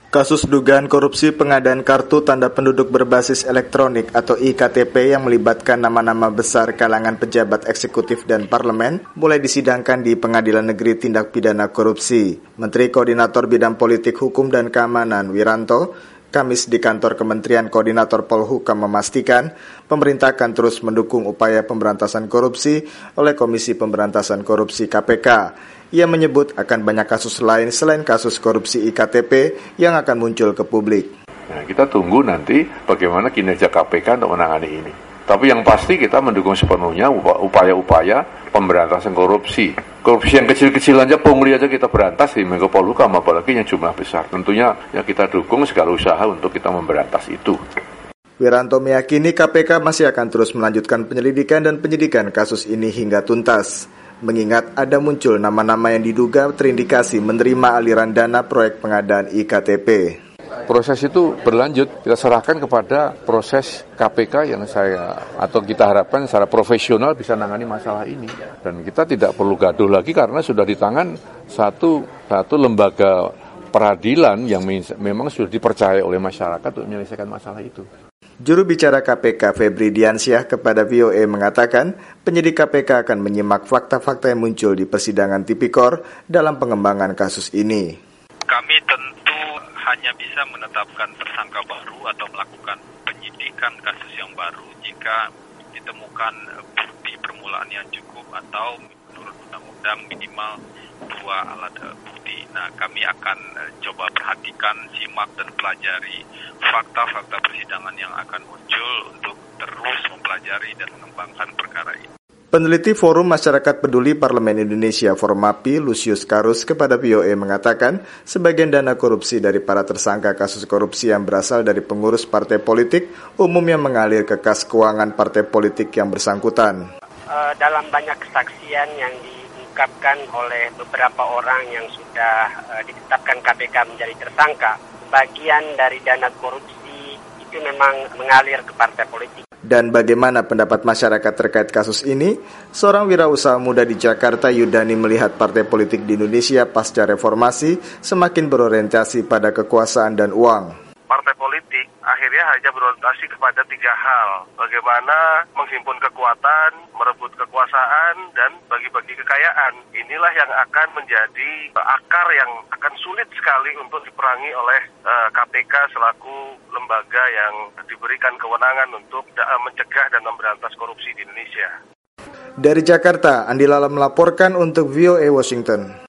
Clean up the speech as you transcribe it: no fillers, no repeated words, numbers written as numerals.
Kasus dugaan korupsi pengadaan kartu tanda penduduk berbasis elektronik atau iktp yang melibatkan nama-nama besar kalangan pejabat eksekutif dan parlemen mulai disidangkan di Pengadilan Negeri Tindak Pidana Korupsi. Menteri Koordinator Bidang Politik Hukum dan Keamanan Wiranto Kamis di kantor Kementerian Koordinator Polhukam memastikan pemerintah akan terus mendukung upaya pemberantasan korupsi oleh Komisi Pemberantasan Korupsi KPK. Ia menyebut akan banyak kasus lain selain kasus korupsi iktp yang akan muncul ke publik. Nah, kita tunggu nanti bagaimana kinerja KPK untuk menangani ini. Tapi yang pasti kita mendukung sepenuhnya upaya-upaya pemberantasan korupsi. Korupsi yang kecil-kecil aja, pungli aja kita berantas di Menko Polhukam, apalagi yang jumlah besar. Tentunya ya kita dukung segala usaha untuk kita memberantas itu. Wiranto meyakini KPK masih akan terus melanjutkan penyelidikan dan penyidikan kasus ini hingga tuntas. Mengingat ada muncul nama-nama yang diduga terindikasi menerima aliran dana proyek pengadaan iktp. Proses itu berlanjut, kita serahkan kepada proses KPK yang kita harapkan secara profesional bisa menangani masalah ini. Dan kita tidak perlu gaduh lagi karena sudah di tangan satu lembaga peradilan yang memang sudah dipercaya oleh masyarakat untuk menyelesaikan masalah itu. Juru bicara KPK Febri Diansyah kepada VOA mengatakan penyidik KPK akan menyimak fakta-fakta yang muncul di persidangan tipikor dalam pengembangan kasus ini. Kami tentu hanya bisa menetapkan tersangka baru atau melakukan penyidikan kasus yang baru jika ditemukan bukti permulaan yang cukup atau menurut undang-undang minimal 2 alat bukti. Nah, kami akan coba perhatikan, simak dan pelajari fakta-fakta persidangan yang akan muncul untuk terus mempelajari dan mengembangkan perkara ini. Peneliti Forum Masyarakat Peduli Parlemen Indonesia Formapi, Lucius Karus kepada VOA mengatakan sebagian dana korupsi dari para tersangka kasus korupsi yang berasal dari pengurus partai politik umumnya mengalir ke kas keuangan partai politik yang bersangkutan. Dalam banyak kesaksian yang diungkapkan oleh beberapa orang yang sudah ditetapkan KPK menjadi tersangka, bagian dari dana korupsi itu memang mengalir ke partai politik. Dan bagaimana pendapat masyarakat terkait kasus ini? Seorang wirausaha muda di Jakarta, Yudani, melihat partai politik di Indonesia pasca reformasi semakin berorientasi pada kekuasaan dan uang. Partai politik akhirnya hanya berorientasi kepada 3 hal. Bagaimana menghimpun kekuatan, merebut kekuasaan, dan bagi-bagi kekayaan. Inilah yang akan menjadi akar yang akan sulit sekali untuk diperangi oleh KPK selaku lembaga yang diberikan kewenangan untuk mencegah dan memberantas korupsi di Indonesia. Dari Jakarta, Andi Lala melaporkan untuk VOA Washington.